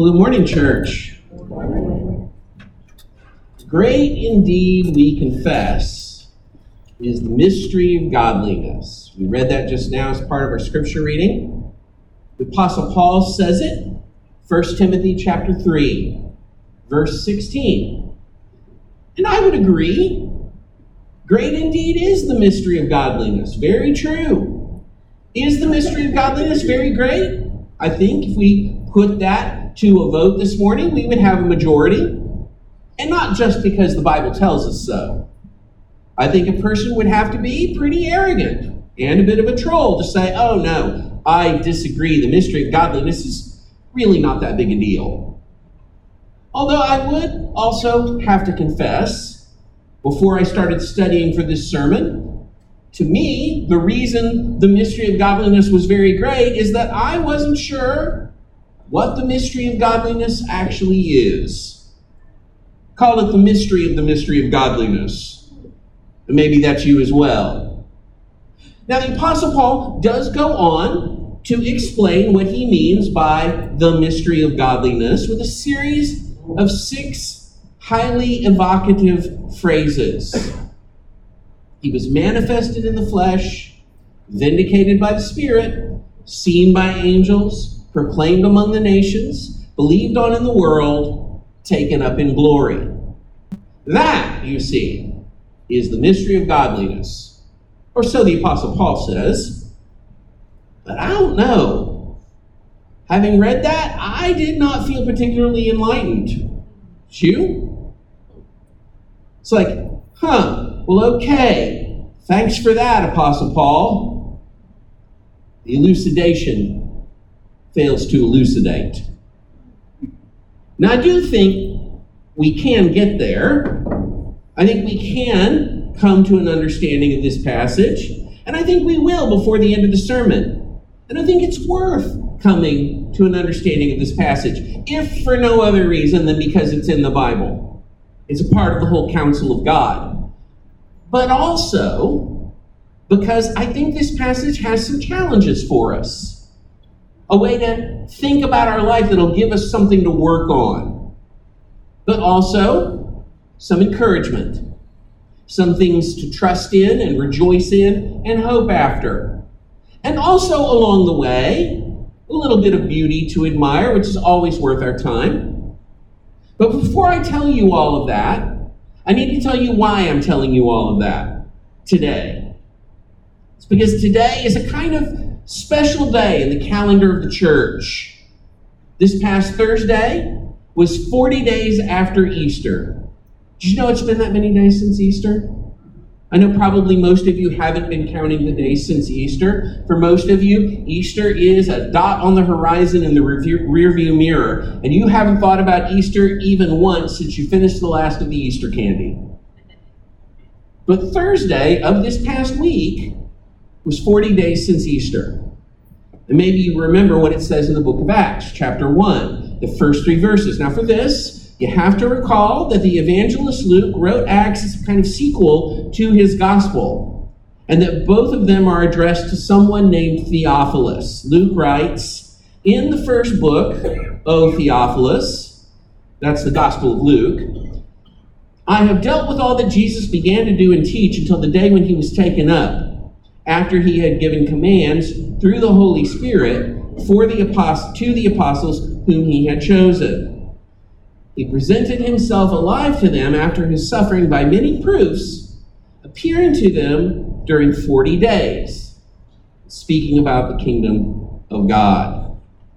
Well, good morning, church. Great indeed, we confess, is the mystery of godliness. We read that just now as part of our scripture reading. The Apostle Paul says it, 1 Timothy chapter 3, verse 16. And I would agree. Great indeed is the mystery of godliness. Very true. Is the mystery of godliness very great? I think if we put that to a vote this morning, we would have a majority. And not just because the Bible tells us so. I think a person would have to be pretty arrogant and a bit of a troll to say, oh no, I disagree. The mystery of godliness is really not that big a deal. Although I would also have to confess, before I started studying for this sermon, to me, the reason the mystery of godliness was very great is that I wasn't sure what the mystery of godliness actually is. Call it the mystery of godliness. And maybe that's you as well. Now, the Apostle Paul does go on to explain what he means by the mystery of godliness with a series of 6 highly evocative phrases. He was manifested in the flesh, vindicated by the Spirit, seen by angels, proclaimed among the nations, believed on in the world, taken up in glory. That, you see, is the mystery of godliness. Or so the Apostle Paul says. But I don't know. Having read that, I did not feel particularly enlightened. Did you? It's like, well, okay. Thanks for that, Apostle Paul. The elucidation fails to elucidate. Now, I do think we can get there. I think we can come to an understanding of this passage, and I think we will before the end of the sermon. And I think it's worth coming to an understanding of this passage, if for no other reason than because it's in the Bible. It's a part of the whole counsel of God. But also because I think this passage has some challenges for us. A way to think about our life that'll give us something to work on. But also some encouragement. Some things to trust in and rejoice in and hope after. And also along the way, a little bit of beauty to admire, which is always worth our time. But before I tell you all of that, I need to tell you why I'm telling you all of that today. It's because today is a kind of special day in the calendar of the church. This past Thursday was 40 days after Easter. Did you know it's been that many days since Easter? I know probably most of you haven't been counting the days since Easter. For most of you, Easter is a dot on the horizon in the rearview mirror, and you haven't thought about Easter even once since you finished the last of the Easter candy. But Thursday of this past week was 40 days since Easter. And maybe you remember what it says in the book of Acts, chapter 1, the first 3 verses. Now for this, you have to recall that the evangelist Luke wrote Acts as a kind of sequel to his gospel, and that both of them are addressed to someone named Theophilus. Luke writes, in the first book, O Theophilus, that's the Gospel of Luke, I have dealt with all that Jesus began to do and teach until the day when he was taken up, after he had given commands through the Holy Spirit to the apostles whom he had chosen. He presented himself alive to them after his suffering by many proofs, appearing to them during 40 days, speaking about the kingdom of God.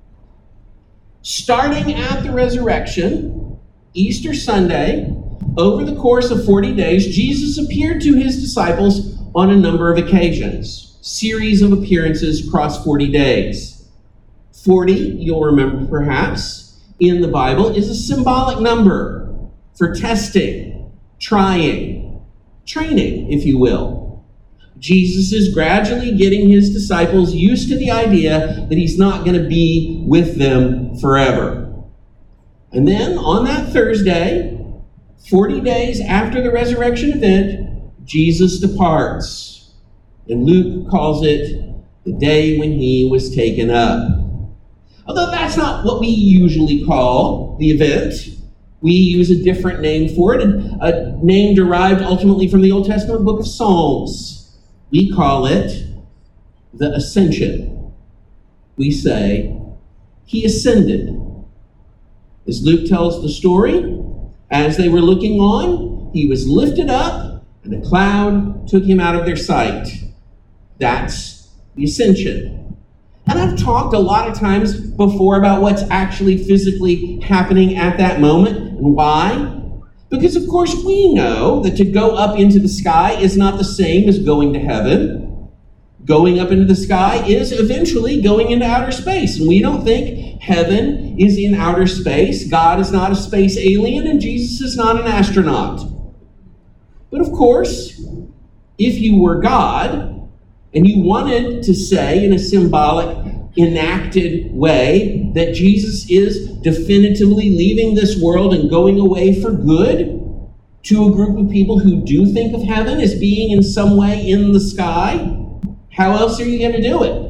Starting at the resurrection, Easter Sunday, over the course of 40 days, Jesus appeared to his disciples on a number of occasions, series of appearances across 40 days. 40, you'll remember perhaps, in the Bible is a symbolic number for testing, trying, training, if you will. Jesus is gradually getting his disciples used to the idea that he's not going to be with them forever. And then on that Thursday, 40 days after the resurrection event, Jesus departs, and Luke calls it the day when he was taken up. Although that's not what we usually call the event. We use a different name for it, a name derived ultimately from the Old Testament book of Psalms. We call it the Ascension. We say, he ascended. As Luke tells the story, as they were looking on, he was lifted up, and a cloud took him out of their sight. That's the ascension. And I've talked a lot of times before about what's actually physically happening at that moment and why. Because, of course, we know that to go up into the sky is not the same as going to heaven. Going up into the sky is eventually going into outer space. And we don't think heaven is in outer space. God is not a space alien, and Jesus is not an astronaut. But, of course, if you were God, and you wanted to say in a symbolic, enacted way that Jesus is definitively leaving this world and going away for good to a group of people who do think of heaven as being in some way in the sky, how else are you going to do it?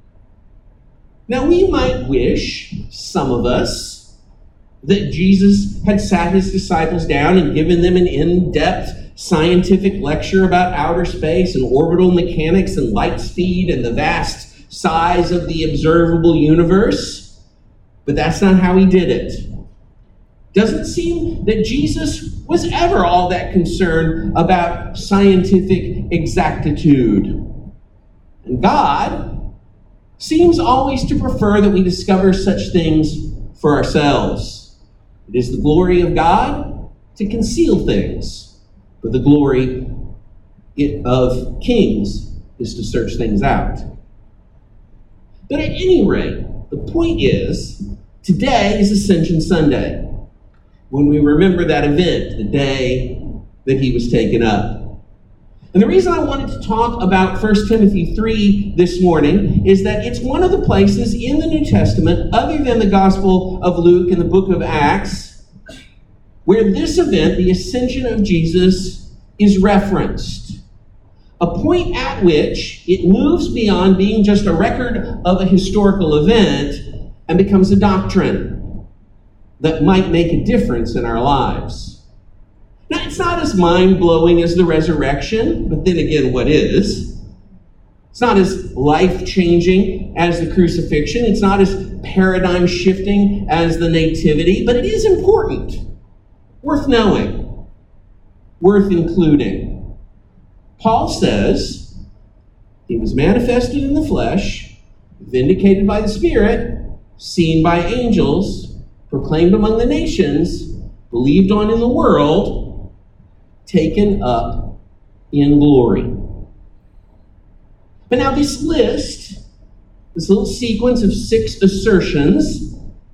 Now, we might wish, some of us, that Jesus had sat his disciples down and given them an in-depth scientific lecture about outer space and orbital mechanics and light speed and the vast size of the observable universe. But that's not how he did it. Doesn't seem that Jesus was ever all that concerned about scientific exactitude. And God seems always to prefer that we discover such things for ourselves. It is the glory of God to conceal things. But the glory of kings is to search things out. But at any rate, the point is, today is Ascension Sunday, when we remember that event, the day that he was taken up. And the reason I wanted to talk about 1 Timothy 3 this morning is that it's one of the places in the New Testament, other than the Gospel of Luke and the book of Acts, where this event, the ascension of Jesus, is referenced. A point at which it moves beyond being just a record of a historical event and becomes a doctrine that might make a difference in our lives. Now, it's not as mind-blowing as the resurrection, but then again, what is? It's not as life-changing as the crucifixion. It's not as paradigm-shifting as the nativity, but it is important. Worth knowing, worth including. Paul says, he was manifested in the flesh, vindicated by the Spirit, seen by angels, proclaimed among the nations, believed on in the world, taken up in glory. But now this list, this little sequence of 6 assertions,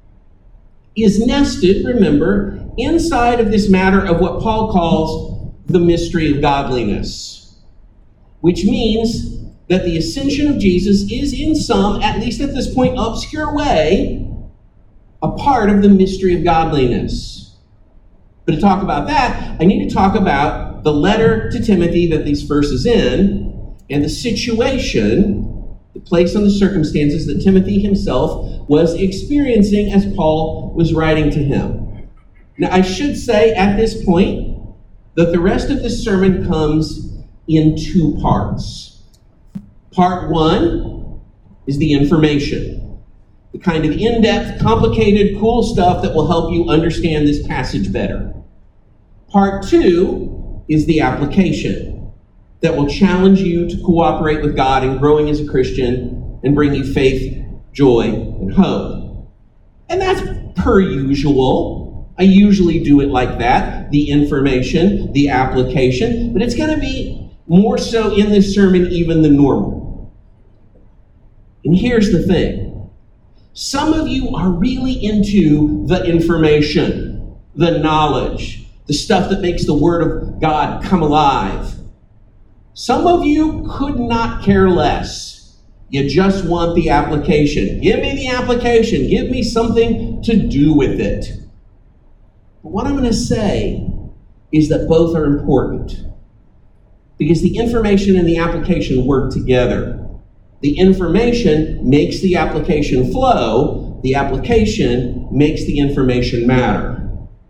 is nested, remember, inside of this matter of what Paul calls the mystery of godliness, which means that the ascension of Jesus is in some, at least at this point, obscure way, a part of the mystery of godliness. But to talk about that, I need to talk about the letter to Timothy that these verses in, and the situation, the place and the circumstances that Timothy himself was experiencing as Paul was writing to him. Now, I should say at this point that the rest of this sermon comes in 2 parts. Part 1 is the information, the kind of in-depth, complicated, cool stuff that will help you understand this passage better. Part 2 is the application that will challenge you to cooperate with God in growing as a Christian and bring you faith, joy, and hope. And that's per usual. I usually do it like that, the information, the application, but it's going to be more so in this sermon even than normal. And here's the thing. Some of you are really into the information, the knowledge, the stuff that makes the Word of God come alive. Some of you could not care less. You just want the application. Give me the application. Give me something to do with it. But what I'm going to say is that both are important, because the information and the application work together. The information makes the application flow. the application makes the information matter.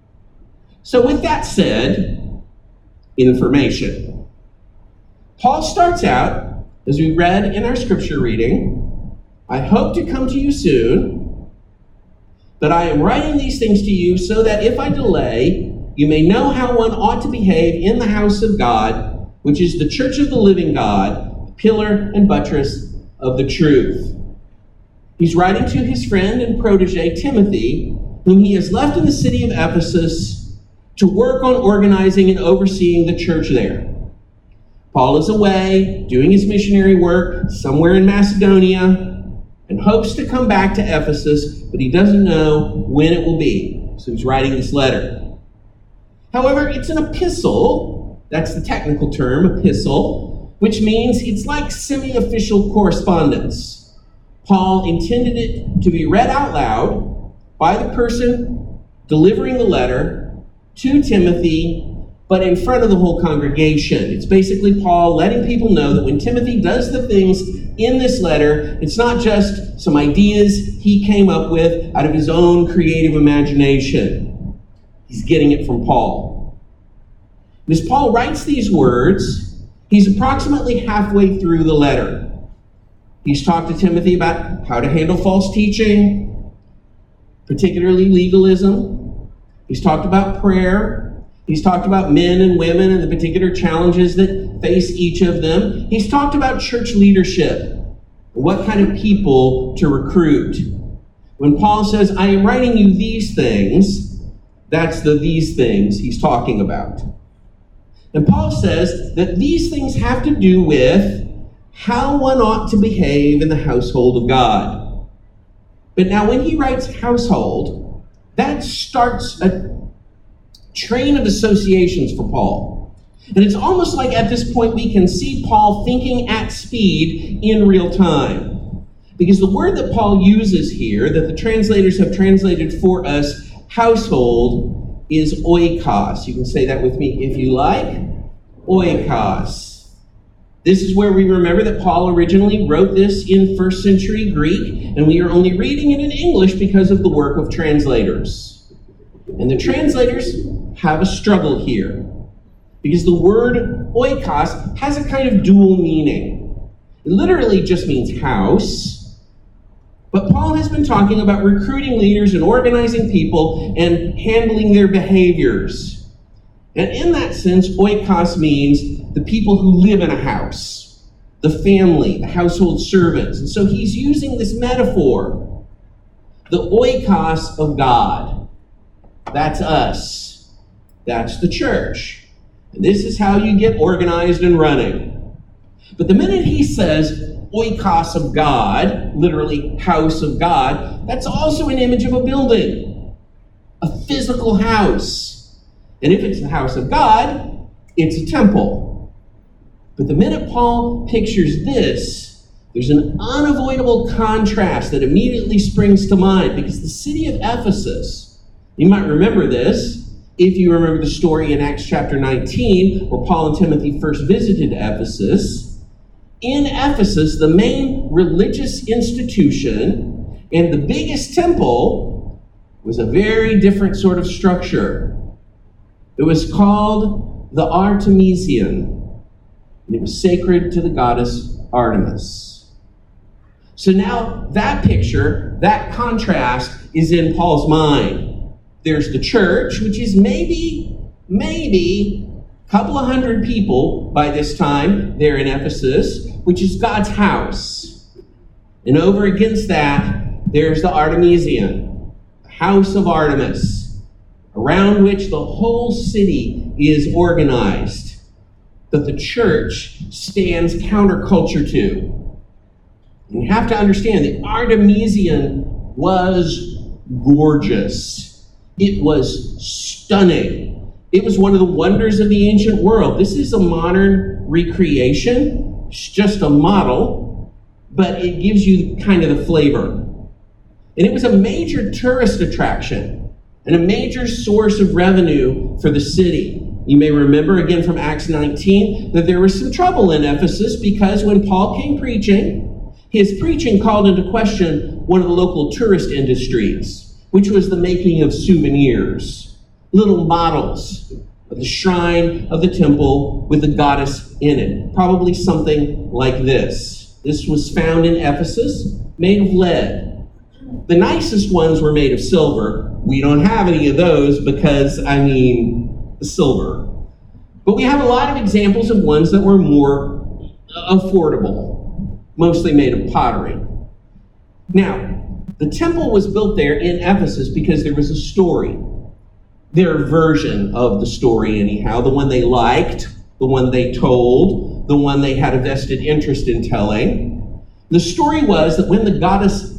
So with that said, information. Paul starts out, as we read in our scripture reading, I hope to come to you soon, but I am writing these things to you so that if I delay, you may know how one ought to behave in the house of God, which is the church of the living God, the pillar and buttress of the truth. He's writing to his friend and protege, Timothy, whom he has left in the city of Ephesus to work on organizing and overseeing the church there. Paul is away, doing his missionary work somewhere in Macedonia, and hopes to come back to Ephesus, but he doesn't know when it will be. So he's writing this letter. However, it's an epistle. That's the technical term, epistle, which means it's like semi-official correspondence. Paul intended it to be read out loud by the person delivering the letter to Timothy, but in front of the whole congregation. It's basically Paul letting people know that when Timothy does the things in this letter, it's not just some ideas he came up with out of his own creative imagination. He's getting it from Paul. And as Paul writes these words, he's approximately halfway through the letter. He's talked to Timothy about how to handle false teaching, particularly legalism. He's talked about prayer. He's talked about men and women and the particular challenges that face each of them. He's talked about church leadership, what kind of people to recruit. When Paul says, I am writing you these things, that's the these things he's talking about. And Paul says that these things have to do with how one ought to behave in the household of God. But now when he writes household, that starts a train of associations for Paul. And it's almost like at this point we can see Paul thinking at speed in real time. Because the word that Paul uses here, that the translators have translated for us, household, is oikos. You can say that with me if you like. Oikos. This is where we remember that Paul originally wrote this in first century Greek, and we are only reading it in English because of the work of translators. And the translators have a struggle here, because the word oikos has a kind of dual meaning. It literally just means house, but Paul has been talking about recruiting leaders and organizing people and handling their behaviors. And in that sense, oikos means the people who live in a house, the family, the household servants. And so he's using this metaphor, the oikos of God. That's us. That's the church. And this is how you get organized and running. But the minute he says oikos of God, literally house of God, that's also an image of a building, a physical house. And if it's the house of God, it's a temple. But the minute Paul pictures this, there's an unavoidable contrast that immediately springs to mind, because the city of Ephesus, you might remember this, if you remember the story in Acts chapter 19, where Paul and Timothy first visited Ephesus. In Ephesus, the main religious institution and the biggest temple was a very different sort of structure. It was called the Artemision, and it was sacred to the goddess Artemis. So now that picture, that contrast is in Paul's mind. There's the church, which is maybe a couple of hundred people by this time there in Ephesus, which is God's house. And over against that, there's the Artemision, the house of Artemis, around which the whole city is organized, that the church stands counterculture to. And you have to understand, the Artemision was gorgeous. It was stunning. It was one of the wonders of the ancient world. This is a modern recreation. It's just a model, but it gives you kind of the flavor. And it was a major tourist attraction and a major source of revenue for the city. You may remember again from Acts 19 that there was some trouble in Ephesus because when Paul came preaching, his preaching called into question one of the local tourist industries, which was the making of souvenirs, little models of the shrine of the temple with the goddess in it. Probably something like this. This was found in Ephesus, made of lead. The nicest ones were made of silver. We don't have any of those because, the silver. But we have a lot of examples of ones that were more affordable, mostly made of pottery. Now, the temple was built there in Ephesus because there was a story. Their version of the story, anyhow, the one they liked, the one they told, the one they had a vested interest in telling. The story was that when the goddess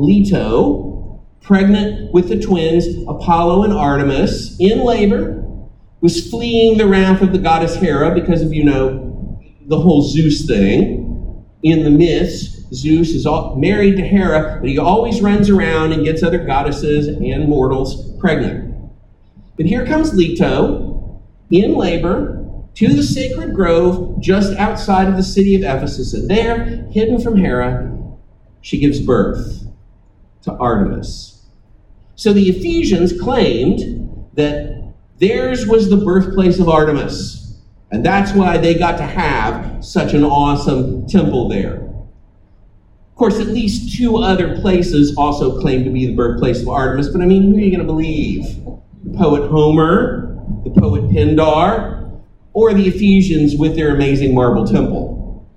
Leto, pregnant with the twins Apollo and Artemis, in labor, was fleeing the wrath of the goddess Hera because of, the whole Zeus thing. In the myths, Zeus is married to Hera, but he always runs around and gets other goddesses and mortals pregnant. But here comes Leto, in labor, to the sacred grove just outside of the city of Ephesus, and there, hidden from Hera, she gives birth to Artemis. So the Ephesians claimed that theirs was the birthplace of Artemis, and that's why they got to have such an awesome temple there. Of course, at least two other places also claim to be the birthplace of Artemis, but who are you going to believe? The poet Homer, the poet Pindar, or the Ephesians with their amazing marble temple?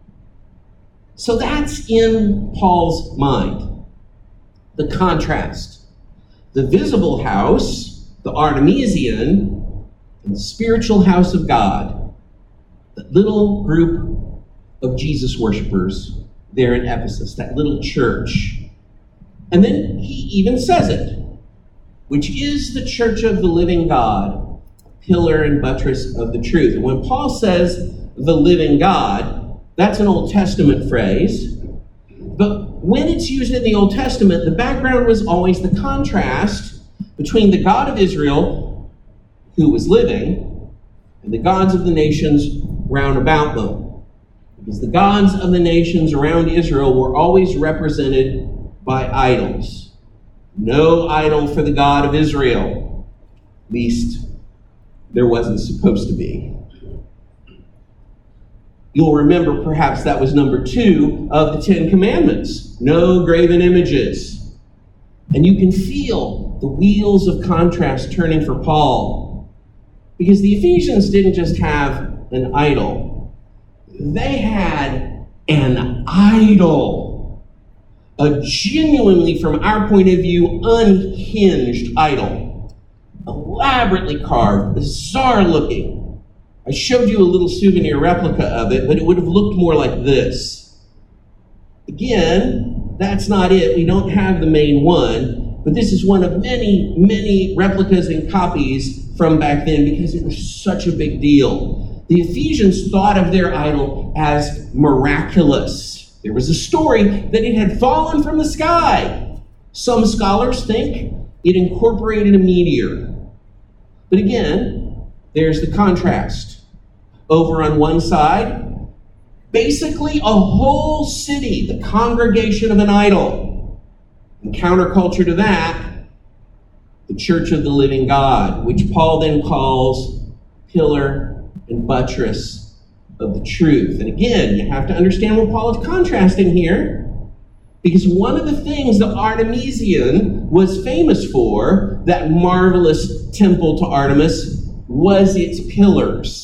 So that's in Paul's mind. The contrast. The visible house, the Artemisian, and the spiritual house of God. The little group of Jesus worshipers there in Ephesus, that little church. And then he even says it, which is the church of the living God, pillar and buttress of the truth. And when Paul says the living God, that's an Old Testament phrase. But when it's used in the Old Testament, the background was always the contrast between the God of Israel, who was living, and the gods of the nations round about them. Because the gods of the nations around Israel were always represented by idols. No idol for the God of Israel. At least there wasn't supposed to be. You'll remember perhaps that was number 2 of the 10 Commandments. No graven images. And you can feel the wheels of contrast turning for Paul. Because the Ephesians didn't just have an idol. They had an idol. A genuinely, from our point of view, unhinged idol. Elaborately carved, bizarre looking. I showed you a little souvenir replica of it, but it would have looked more like this. Again, that's not it. We don't have the main one, but this is one of many, many replicas and copies from back then because it was such a big deal. The Ephesians thought of their idol as miraculous. There was a story that it had fallen from the sky. Some scholars think it incorporated a meteor. But again, there's the contrast. Over on one side, basically a whole city, the congregation of an idol. In counterculture to that, the church of the living God, which Paul then calls pillar and buttress of the truth. And again, you have to understand what Paul is contrasting here, because one of the things the Artemisian was famous for, that marvelous temple to Artemis, was its pillars.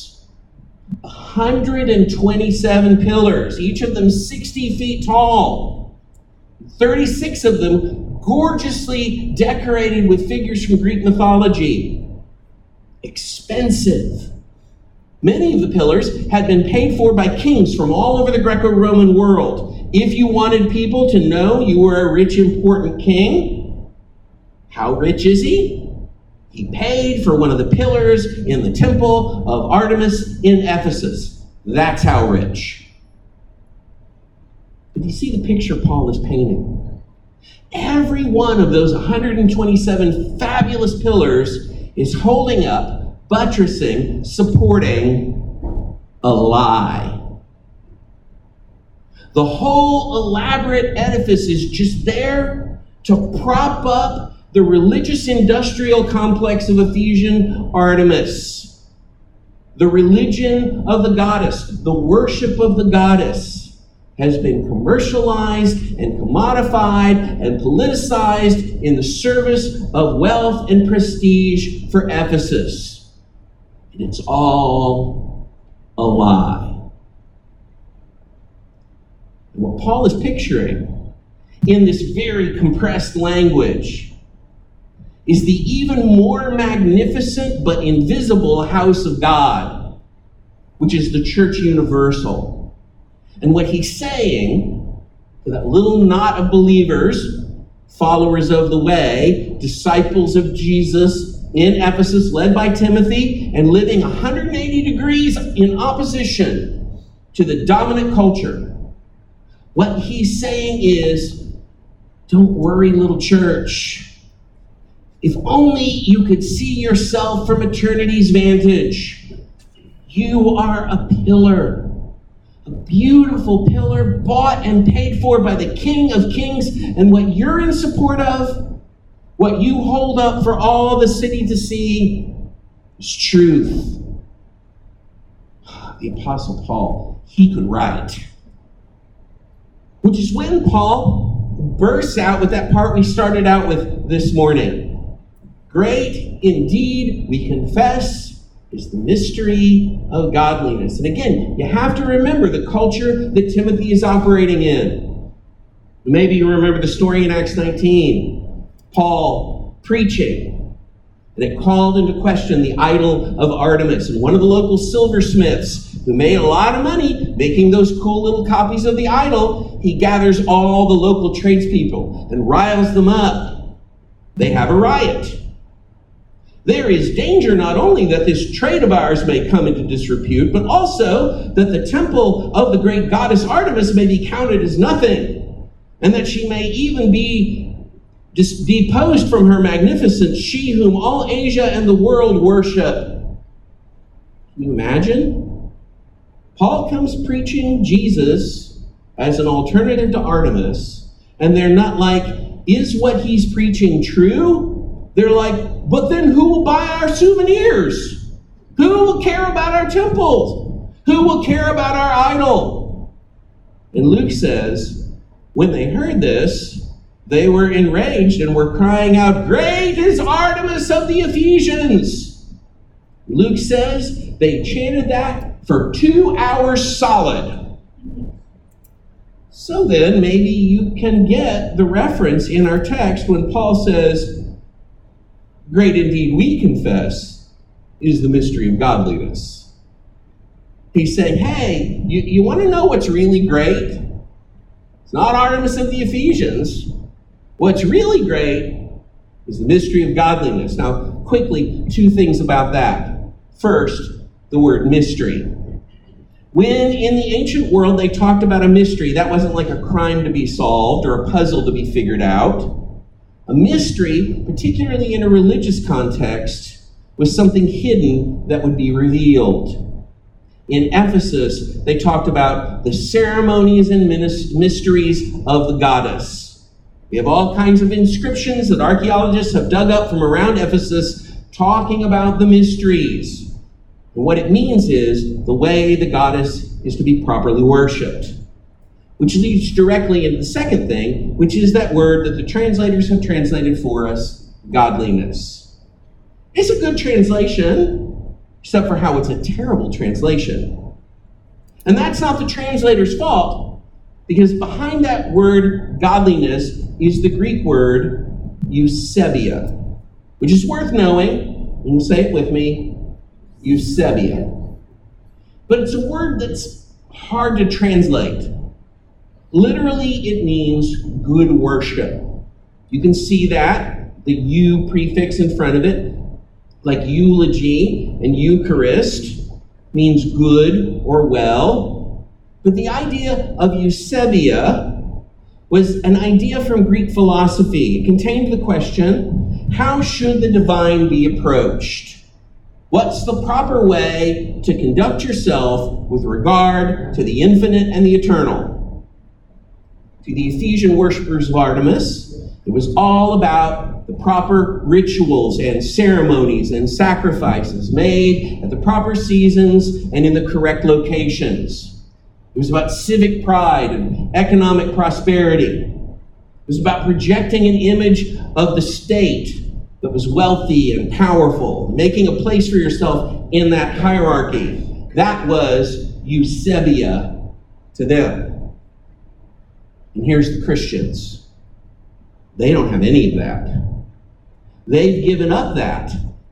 127 pillars, each of them 60 feet tall. 36 of them gorgeously decorated with figures from Greek mythology. Expensive. Many of the pillars had been paid for by kings from all over the Greco-Roman world. If you wanted people to know you were a rich, important king, how rich is he? He paid for one of the pillars in the temple of Artemis in Ephesus. That's how rich. But you see the picture Paul is painting? Every one of those 127 fabulous pillars is holding up, buttressing, supporting a lie. The whole elaborate edifice is just there to prop up the religious industrial complex of Ephesian Artemis. The religion of the goddess, the worship of the goddess, has been commercialized and commodified and politicized in the service of wealth and prestige for Ephesus. And it's all a lie. And what Paul is picturing in this very compressed language is the even more magnificent but invisible house of God, which is the church universal. And what he's saying to that little knot of believers, followers of the way, disciples of Jesus in Ephesus, led by Timothy, and living 180 degrees in opposition to the dominant culture, what he's saying is, don't worry, little church. If only you could see yourself from eternity's vantage. You are a pillar, a beautiful pillar bought and paid for by the King of Kings. And what you're in support of, what you hold up for all the city to see, is truth. The Apostle Paul, he could write. Which is when Paul bursts out with that part we started out with this morning. Great indeed, we confess, is the mystery of godliness. And again, you have to remember the culture that Timothy is operating in. Maybe you remember the story in Acts 19. Paul preaching, and it called into question the idol of Artemis. And one of the local silversmiths, who made a lot of money making those cool little copies of the idol, he gathers all the local tradespeople and riles them up. They have a riot. There is danger not only that this trade of ours may come into disrepute, but also that the temple of the great goddess Artemis may be counted as nothing, and that she may even be deposed from her magnificence, she whom all Asia and the world worship. Can you imagine? Paul comes preaching Jesus as an alternative to Artemis, and they're not like, is what he's preaching true? They're like, but then who will buy our souvenirs? Who will care about our temples? Who will care about our idol? And Luke says, when they heard this, they were enraged and were crying out, "Great is Artemis of the Ephesians!" Luke says they chanted that for 2 hours solid. So then, maybe you can get the reference in our text when Paul says, great indeed, we confess, is the mystery of godliness. He's saying, hey, you want to know what's really great? It's not Artemis of the Ephesians. What's really great is the mystery of godliness. Now, quickly, 2 things about that. First, the word mystery. When in the ancient world they talked about a mystery, that wasn't like a crime to be solved or a puzzle to be figured out. A mystery, particularly in a religious context, was something hidden that would be revealed. In Ephesus, they talked about the ceremonies and mysteries of the goddess. We have all kinds of inscriptions that archaeologists have dug up from around Ephesus talking about the mysteries. And what it means is the way the goddess is to be properly worshipped. Which leads directly into the second thing, which is that word that the translators have translated for us, godliness. It's a good translation, except for how it's a terrible translation. And that's not the translator's fault, because behind that word godliness is the Greek word eusebia, which is worth knowing. You can say it with me, eusebia. But it's a word that's hard to translate. Literally, it means good worship. You can see that, the "eu" prefix in front of it, like eulogy and Eucharist, means good or well. But the idea of eusebia was an idea from Greek philosophy. It contained the question, how should the divine be approached? What's the proper way to conduct yourself with regard to the infinite and the eternal? To the Ephesian worshippers of Artemis, It was all about the proper rituals and ceremonies and sacrifices made at the proper seasons and in the correct locations. It was about civic pride and economic prosperity. It was about projecting an image of the state that was wealthy and powerful, making a place for yourself in that hierarchy. That was Eusebia to them. And here's the Christians. They don't have any of that. They've given up that.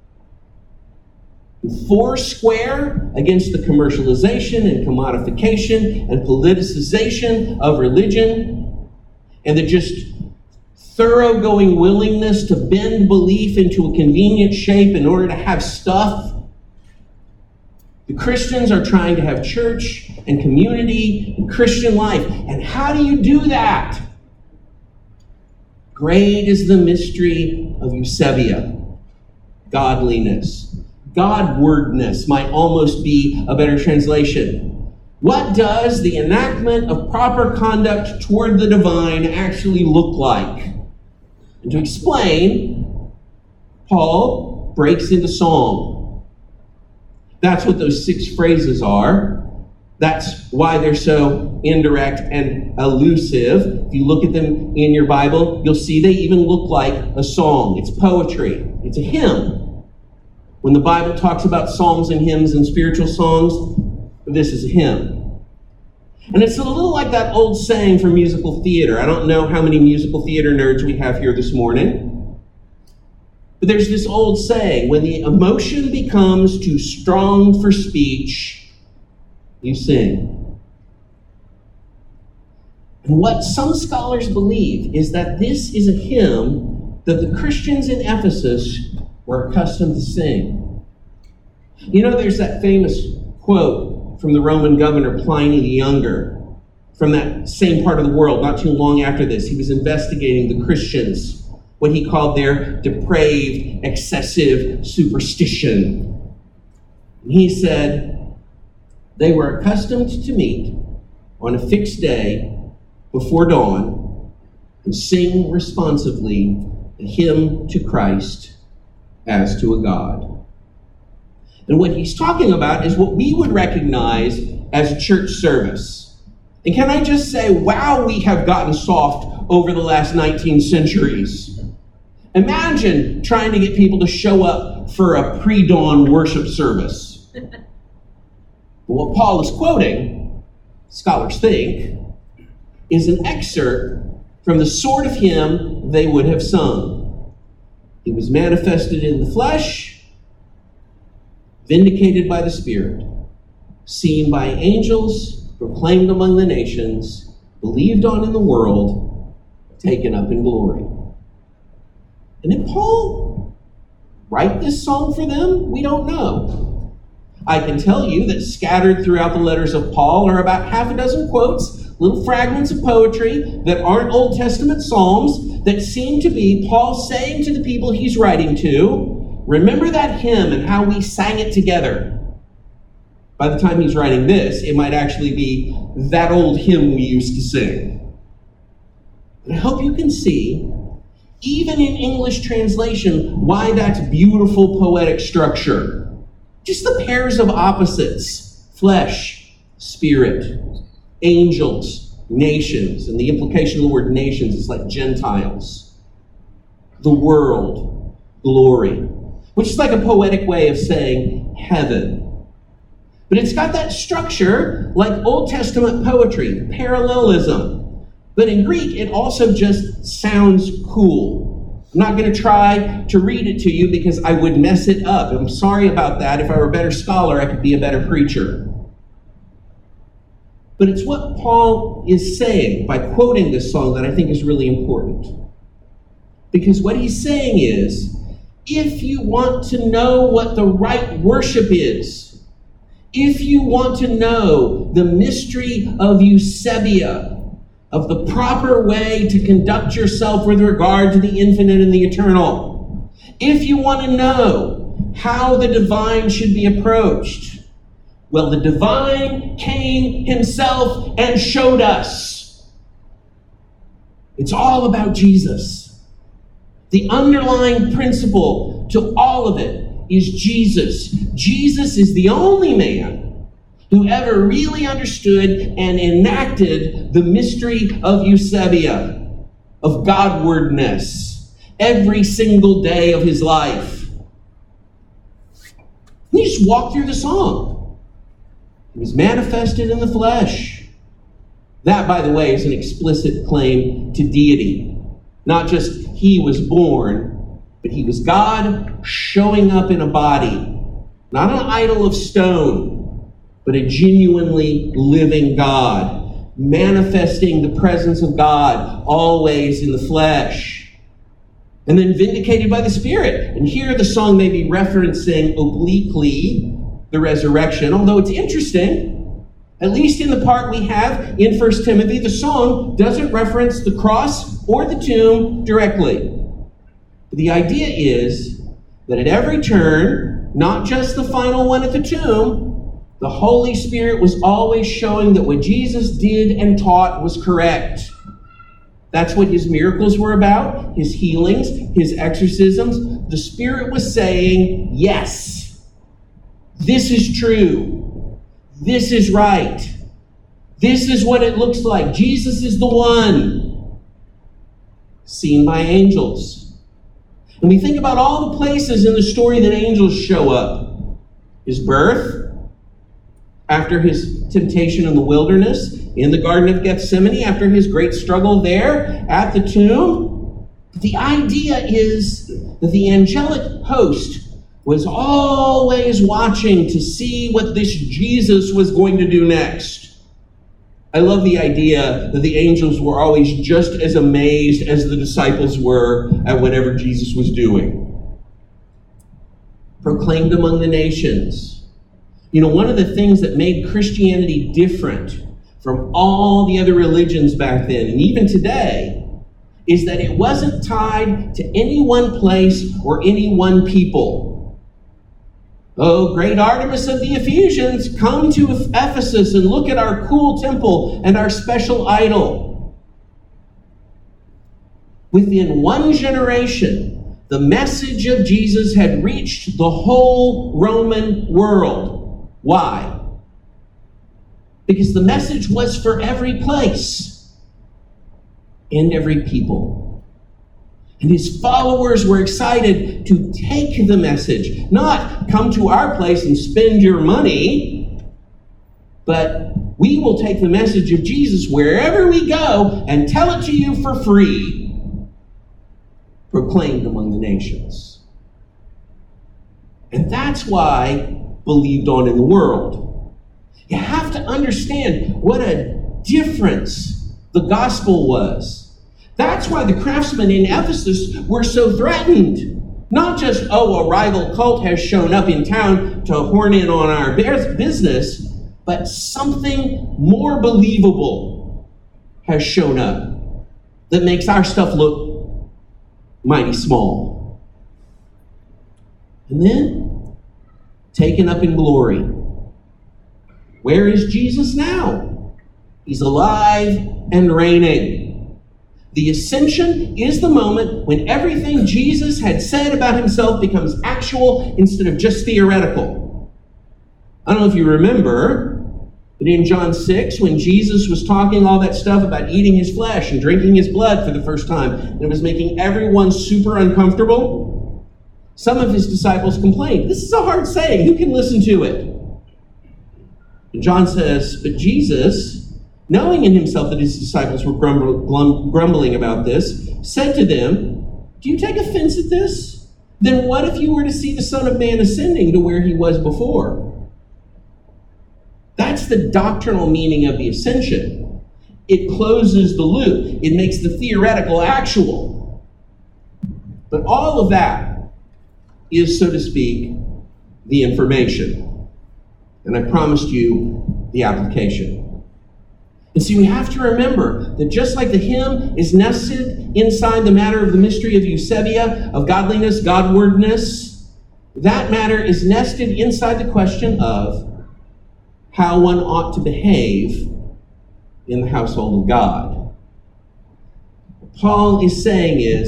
Foursquare against the commercialization and commodification and politicization of religion, and the just thoroughgoing willingness to bend belief into a convenient shape in order to have stuff. The Christians are trying to have church and community and Christian life. And how do you do that? Great is the mystery of Eusebia. Godliness. Godwardness might almost be a better translation. What does the enactment of proper conduct toward the divine actually look like? And to explain, Paul breaks into song. That's what those 6 phrases are. That's why they're so indirect and elusive. If you look at them in your Bible, you'll see they even look like a song. It's poetry. It's a hymn. When the Bible talks about psalms and hymns and spiritual songs, this is a hymn. And it's a little like that old saying from musical theater. I don't know how many musical theater nerds we have here this morning. But there's this old saying, when the emotion becomes too strong for speech, you sing. And what some scholars believe is that this is a hymn that the Christians in Ephesus were accustomed to sing. You know, there's that famous quote from the Roman governor Pliny the Younger, from that same part of the world, not too long after this. He was investigating the Christians, what he called their depraved, excessive superstition. And he said, they were accustomed to meet on a fixed day before dawn and sing responsively a hymn to Christ as to a God. And what he's talking about is what we would recognize as a church service. And can I just say, wow, we have gotten soft over the last 19 centuries. Imagine trying to get people to show up for a pre-dawn worship service. But what Paul is quoting, scholars think, is an excerpt from the sort of hymn they would have sung. He was manifested in the flesh, vindicated by the Spirit, seen by angels, proclaimed among the nations, believed on in the world, taken up in glory. And did Paul write this song for them? We don't know. I can tell you that scattered throughout the letters of Paul are about half a dozen quotes, little fragments of poetry that aren't Old Testament psalms, that seem to be Paul saying to the people he's writing to, remember that hymn and how we sang it together. By the time he's writing this, it might actually be that old hymn we used to sing. And I hope you can see, even in English translation, why that's beautiful poetic structure. Just the pairs of opposites, flesh, spirit, angels, nations, and the implication of the word nations is like Gentiles. The world, glory, which is like a poetic way of saying heaven. But it's got that structure like Old Testament poetry, parallelism. But in Greek, it also just sounds cool. I'm not going to try to read it to you because I would mess it up. I'm sorry about that. If I were a better scholar, I could be a better preacher. But it's what Paul is saying by quoting this song that I think is really important. Because what he's saying is, if you want to know what the right worship is, if you want to know the mystery of Eusebia, of the proper way to conduct yourself with regard to the infinite and the eternal, if you want to know how the divine should be approached, well, the divine came himself and showed us. It's all about Jesus. The underlying principle to all of it is Jesus. Jesus is the only man who ever really understood and enacted the mystery of Eusebia, of Godwardness, every single day of his life. You just walk through the song. He was manifested in the flesh. That, by the way, is an explicit claim to deity. Not just he was born, but he was God showing up in a body. Not an idol of stone, but a genuinely living God, manifesting the presence of God always in the flesh. And then vindicated by the Spirit. And here the song may be referencing obliquely the resurrection, although it's interesting. At least in the part we have in 1 Timothy, the song doesn't reference the cross or the tomb directly. But the idea is that at every turn, not just the final one at the tomb, the Holy Spirit was always showing that what Jesus did and taught was correct. That's what his miracles were about, his healings, his exorcisms. The Spirit was saying, yes, this is true. This is right. This is what it looks like. Jesus is the one. Seen by angels. And we think about all the places in the story that angels show up. His birth, after his temptation in the wilderness, in the Garden of Gethsemane, after his great struggle there, at the tomb. The idea is that the angelic host was always watching to see what this Jesus was going to do next. I love the idea that the angels were always just as amazed as the disciples were at whatever Jesus was doing. Proclaimed among the nations. You know, one of the things that made Christianity different from all the other religions back then, and even today, is that it wasn't tied to any one place or any one people. Oh, great Artemis of the Ephesians, come to Ephesus and look at our cool temple and our special idol. Within one generation, the message of Jesus had reached the whole Roman world. Why? Because the message was for every place and every people. And his followers were excited to take the message, not come to our place and spend your money, but we will take the message of Jesus wherever we go and tell it to you for free, proclaimed among the nations. And that's why believed on in the world. You have to understand what a difference the gospel was. That's why the craftsmen in Ephesus were so threatened. Not just, a rival cult has shown up in town to horn in on our business, but something more believable has shown up that makes our stuff look mighty small. And then, taken up in glory. Where is Jesus now? He's alive and reigning. The ascension is the moment when everything Jesus had said about himself becomes actual instead of just theoretical. I don't know if you remember, but in John 6, when Jesus was talking all that stuff about eating his flesh and drinking his blood for the first time, and it was making everyone super uncomfortable, some of his disciples complained, "This is a hard saying, who can listen to it?" And John says, but Jesus, knowing in himself that his disciples were grumbling about this, said to them, "Do you take offense at this? Then what if you were to see the Son of Man ascending to where he was before?" That's the doctrinal meaning of the ascension. It closes the loop. It makes the theoretical actual. But all of that is, so to speak, the information. And I promised you the application. And see, we have to remember that just like the hymn is nested inside the matter of the mystery of Eusebia, of godliness, Godwardness, that matter is nested inside the question of how one ought to behave in the household of God. What Paul is saying is,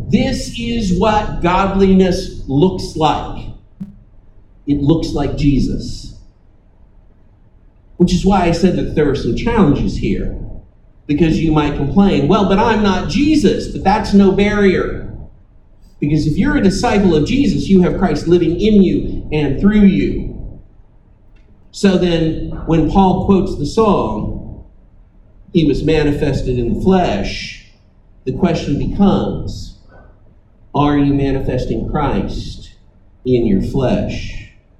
This is what godliness looks like. It looks like Jesus. Which is why I said that there are some challenges here. Because you might complain, well, but I'm not Jesus. But that's no barrier. Because if you're a disciple of Jesus, you have Christ living in you and through you. So then, when Paul quotes the song, he was manifested in the flesh, the question becomes, are you manifesting Christ in your flesh?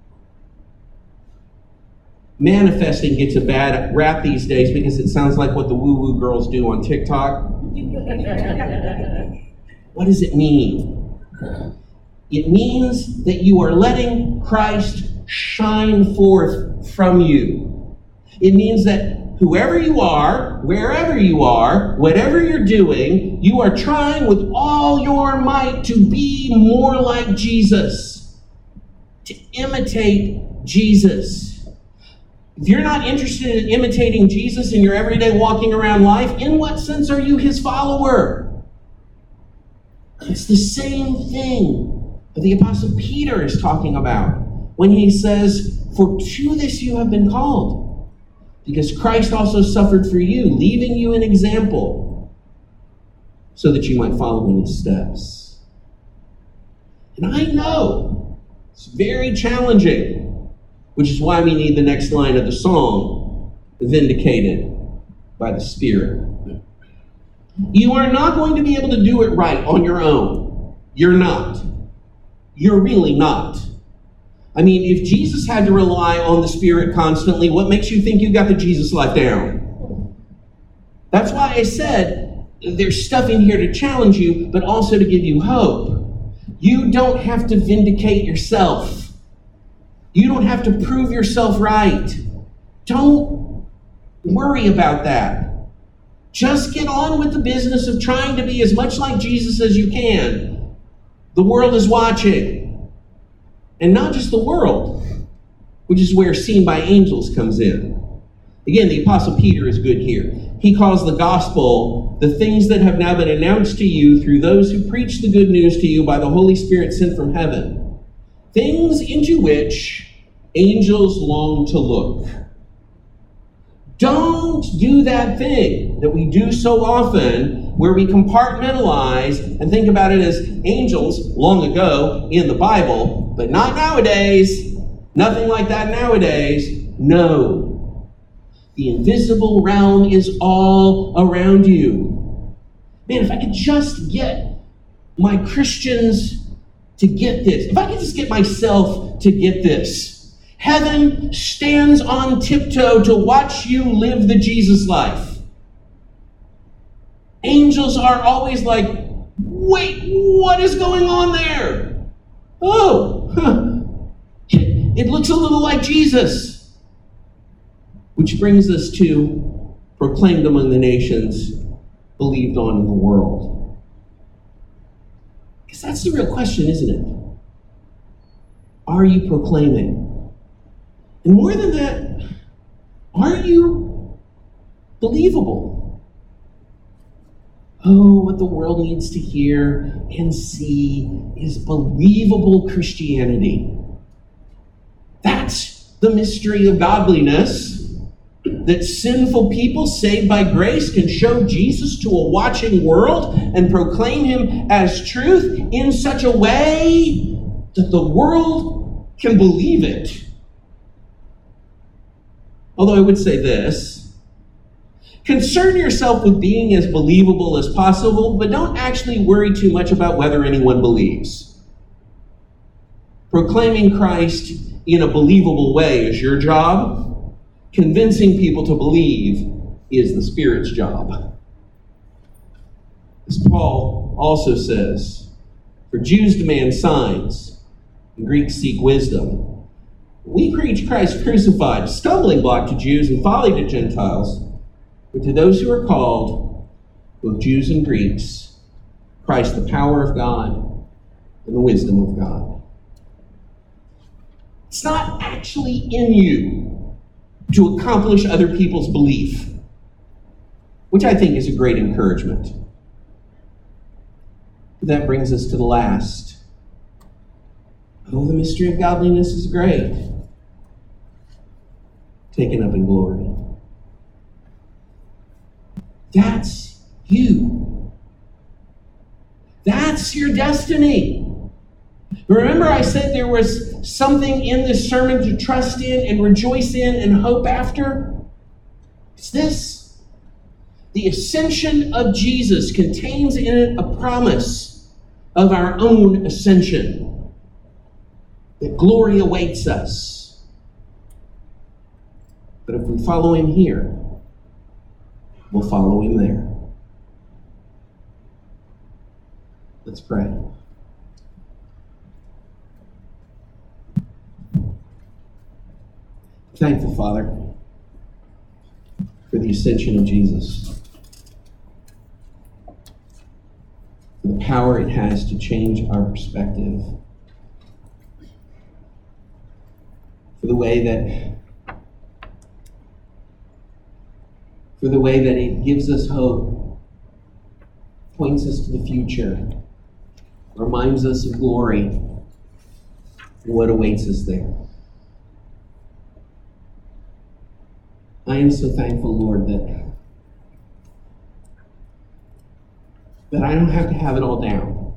Manifesting gets a bad rap these days because it sounds like what the woo-woo girls do on TikTok. What does it mean? It means that you are letting Christ shine forth from you. It means that whoever you are, wherever you are, whatever you're doing, you are trying with all your might to be more like Jesus, to imitate Jesus. If you're not interested in imitating Jesus in your everyday walking around life, in what sense are you his follower? It's the same thing that the Apostle Peter is talking about when he says, for to this you have been called, because Christ also suffered for you, leaving you an example, so that you might follow in his steps. And I know it's very challenging, which is why we need the next line of the song, vindicated by the Spirit. You are not going to be able to do it right on your own. You're not. You're really not. I mean, if Jesus had to rely on the Spirit constantly, what makes you think you got the Jesus life down? That's why I said there's stuff in here to challenge you, but also to give you hope. You don't have to vindicate yourself. You don't have to prove yourself right. Don't worry about that. Just get on with the business of trying to be as much like Jesus as you can. The world is watching. And not just the world, which is where Seen by Angels comes in. Again, the Apostle Peter is good here. He calls the gospel the things that have now been announced to you through those who preach the good news to you by the Holy Spirit sent from heaven. Things into which angels long to look. Don't do that thing that we do so often where we compartmentalize and think about it as angels long ago in the Bible, but not nowadays. Nothing like that nowadays. No. The invisible realm is all around you. Man, if I could just get my Christians to get this, if I could just get myself to get this, heaven stands on tiptoe to watch you live the Jesus life. Angels are always like, wait, what is going on there? Oh, it looks a little like Jesus. Which brings us to proclaimed among the nations, believed on in the world. Because that's the real question, isn't it? Are you proclaiming? And more than that, are you believable? Oh, what the world needs to hear and see is believable Christianity. That's the mystery of godliness, that sinful people saved by grace can show Jesus to a watching world and proclaim him as truth in such a way that the world can believe it. Although I would say this, concern yourself with being as believable as possible, but don't actually worry too much about whether anyone believes. Proclaiming Christ in a believable way is your job. Convincing people to believe is the Spirit's job. As Paul also says, for Jews demand signs, and Greeks seek wisdom. We preach Christ crucified, a stumbling block to Jews and folly to Gentiles, but to those who are called, both Jews and Greeks, Christ the power of God and the wisdom of God. It's not actually in you to accomplish other people's belief, which I think is a great encouragement. That brings us to the last. Oh, the mystery of godliness is great. Taken up in glory. That's you. That's your destiny. Remember I said there was something in this sermon to trust in and rejoice in and hope after? It's this. The ascension of Jesus contains in it a promise of our own ascension. That glory awaits us. But if we follow him here, we'll follow him there. Let's pray. Thankful, Father, for the ascension of Jesus, for the power it has to change our perspective, for the way that it gives us hope, points us to the future, reminds us of glory and what awaits us there. I am so thankful, Lord, that I don't have to have it all down.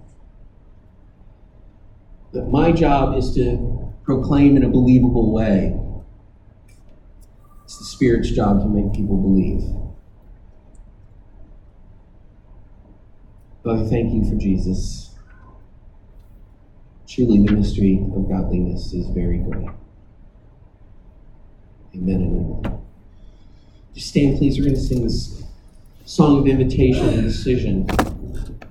That my job is to proclaim in a believable way. It's the Spirit's job to make people believe. Father, thank you for Jesus. Truly, the mystery of godliness is very great. Amen and amen. Just stand, please. We're going to sing this song of invitation and decision.